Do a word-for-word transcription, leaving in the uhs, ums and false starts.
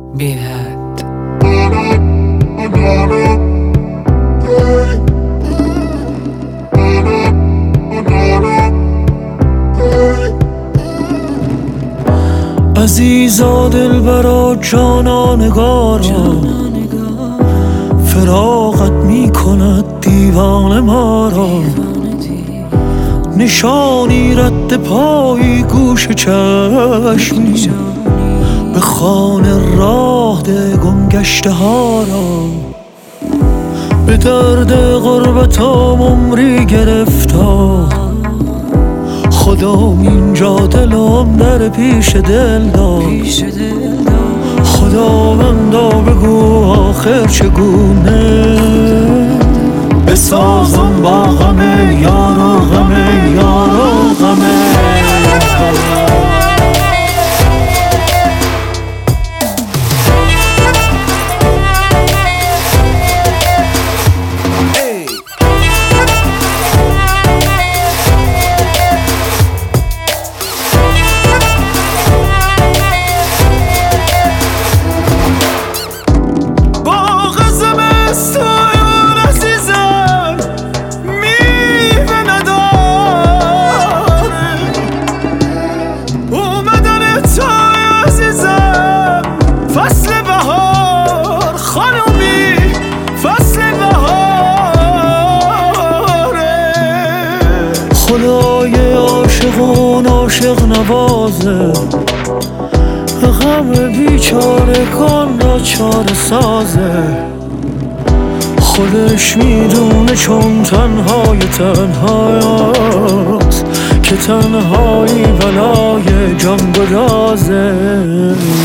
بی‌حد. عزیزا دلبرا جانا نگارا، فراقت می کند دیوان ما را. نشانی رد پایی گوش چشمی، به خانه راه ده گم گشته ها را. به درد غربتم عمری گرفتار، خدا اینجا دلم در پیش دل داد. خداوندا بگو آخر چگونه بسازم با غم یار و غم یار و غم. خدای عاشقان عاشق نوازه، غم بیچارگان را چاره سازه. خودش میدونه چون تنهای تنهاست، که تنهایی بلای جان گدازه.